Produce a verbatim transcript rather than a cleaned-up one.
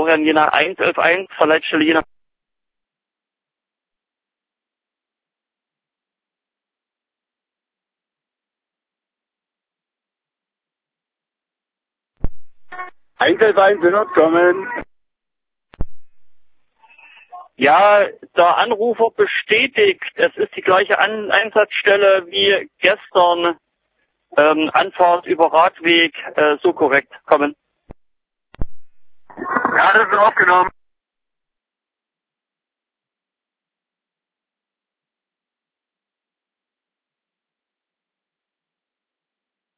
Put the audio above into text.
Florian Jena eins elf eins, Verleitstelle Jena. eins elf eins wird kommen. Ja, der Anrufer bestätigt, es ist die gleiche An Einsatzstelle wie gestern, ähm, Anfahrt über Radweg, äh, so korrekt, kommen. Ja, das ist aufgenommen.